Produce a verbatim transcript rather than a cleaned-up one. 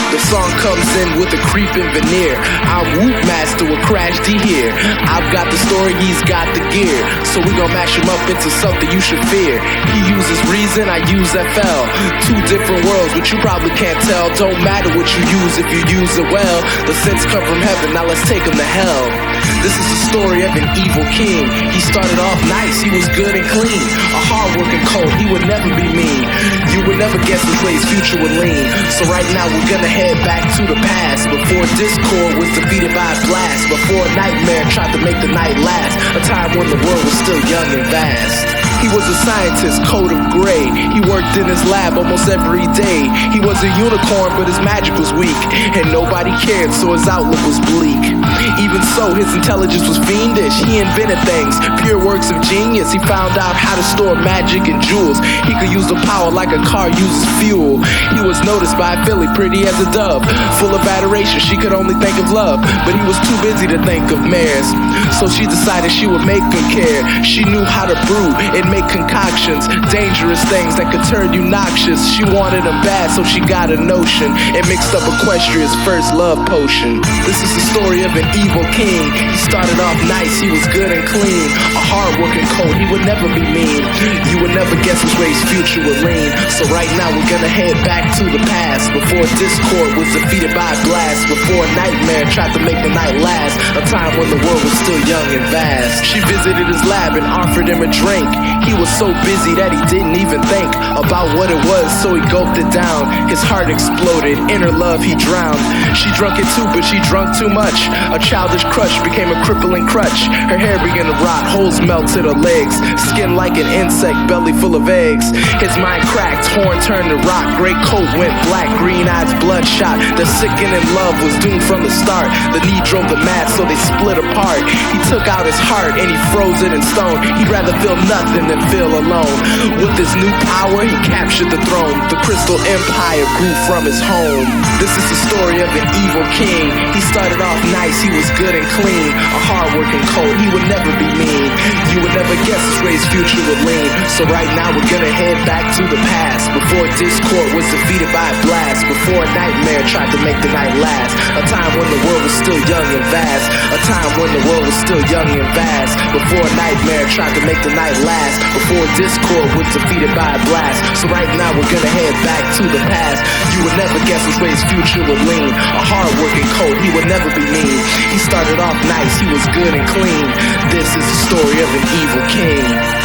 The song comes in with a creeping veneer. I'm Whoop Master with Crash D here. I've got the story, he's got the gear. So we gon' mash him up into something you should fear. He uses reason, I use F L. Two different worlds, but you probably can't tell. Don't matter what you use if you use it well. The sins come from heaven, now let's take him to hell. This is the story of an evil king. He started off nice, he was good and clean. A hard-working colt, he would never be mean. You would never guess this way his future would lean. So right now we're gonna head back to the past, before Discord was defeated by a blast, before a nightmare tried to make the night last, a time when the world was still young and vast. He was a scientist, coat of gray. He worked in his lab almost every day. He was a unicorn, but his magic was weak, and nobody cared, so his outlook was bleak. Even so, his intelligence was fiendish. He invented things, pure works of genius. He found out how to store magic and jewels. He could use the power like a car uses fuel. He was noticed by a filly, pretty as a dove, full of adoration, she could only think of love. But he was too busy to think of mares, so she decided she would make him care. She knew how to brew and make concoctions, dangerous things that could turn you noxious. She wanted him bad, so she got a notion and mixed up Equestria's first love potion. This is the story of an evil king. He started off nice, he was good and clean. A hard-working colt, he would never be mean. You would never guess which way his future would lean. So right now we're gonna head back to the past, before Discord was defeated by a blast, before a nightmare tried to make the night last, a time when the world was still young and vast. She visited his lab and offered him a drink. He was so busy that he didn't even think about what it was, so he gulped it down. His heart exploded, inner love he drowned. She drunk it too, but she drunk too much. A childish crush became a crippling crutch. Her hair began to rot, holes melted her legs, skin like an insect, belly full of eggs. His mind cracked, horn turned to rock, gray coat went black, green eyes bloodshot. The sickening love was doomed from the start. The need drove the mad, so they split apart. He took out his heart and he froze it in stone. He'd rather feel nothing than feel alone. With his new power, he captured the throne. The Crystal Empire grew from his home. This is the story of an evil king. He started off nice, he was good and clean. A hard-working colt, he would never be mean. You would never guess which way his future would lean. So right now we're gonna head back to the past, before Discord was defeated by a blast, before a nightmare tried to make the night last, a time when the world was still young and vast, a time when the world was still young and vast, before a nightmare tried to make the night last, before Discord was defeated by a blast. So right now we're gonna head back to the past. You would never guess which way his future would lean. A hard-working colt, he would never be mean. He started off nice, he was good and clean. This is the story of an evil king.